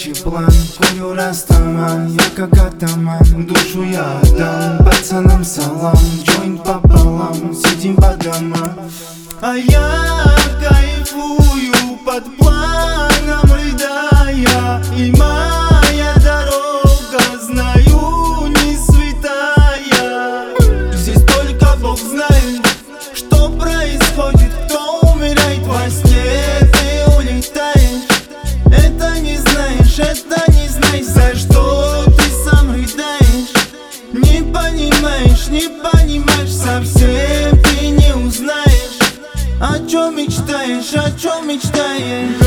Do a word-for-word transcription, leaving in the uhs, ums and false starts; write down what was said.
общий план. Курю растаман, я как атаман. Душу я отдам, пацанам салам. Джойнт пополам, сидим по домам. А я кайфую под планом, рыдая. И моя дорога, знаю, не святая. Здесь только Бог знает, что происходит. Кто умирает во сне, ты улетаешь. Это не знаешь, это не знаешь, за что ты сам рыдаешь. Не понимаешь, не понимаешь, совсем ты не узнаешь. О чем мечтаешь, о чем мечтаешь?